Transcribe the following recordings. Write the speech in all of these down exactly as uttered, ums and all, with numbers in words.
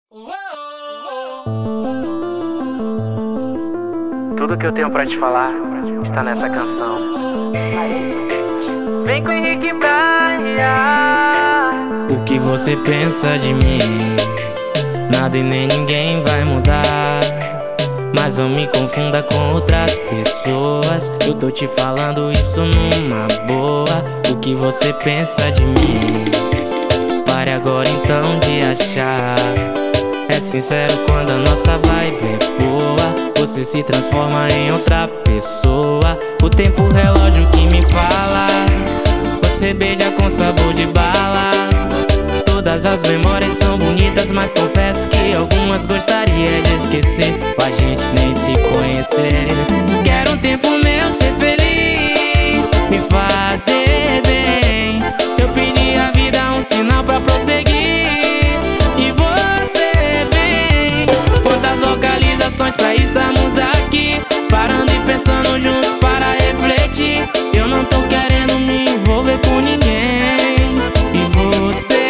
Tudo que eu tenho pra te falar está nessa canção. Vem com Henrique Braia. O que você pensa de mim? Nada e nem ninguém vai mudar. Mas não me confunda com outras pessoas. Eu tô te falando isso numa boa. O que você pensa de mim? Pare agora então de achar. É sincero quando a nossa vibe é boa. Você se transforma em outra pessoa. O tempo relógio que me fala. Você beija com sabor de bala. Todas as memórias são bonitas, mas confesso que algumas gostaria de esquecer, pra gente nem se conhecer. Quero um tempo meu ser feliz, me fazer bem. Eu pedi à vida um sinal pra prosseguir, e você vem. Quantas localizações pra estarmos aqui, parando e pensando juntos para refletir. Eu não tô querendo me envolver com ninguém, e você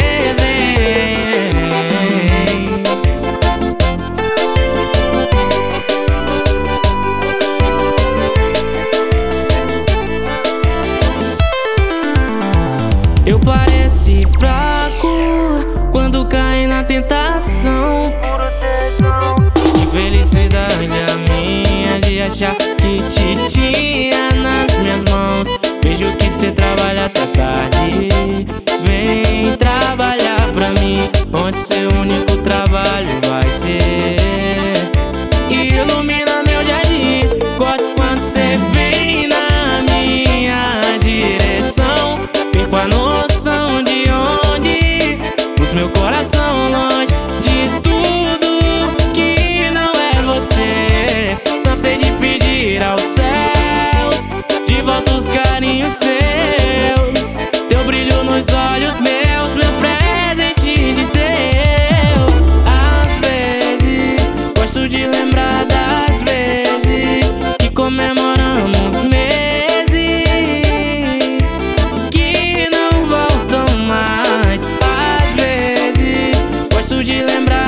eu pareci fraco quando caí na tentação. Infelicidade a minha de achar que te tinha nas minhas mãos. Vejo que cê trabalha até tarde. Vem trabalhar pra mim, onde seu único trabalho vai ser. Ilumina meu jardim. Gosto quando cê vem na minha direção. Perco a noção de onde pus meu coração, longe de tudo que não é você. Cansei de pedir aos céus de volta os carinhos seus. Teu brilho nos olhos meus, meu presente de Deus. Às vezes gosto de lembrar das vezes que comemoramos meses que não voltam mais. Às vezes gosto de lembrar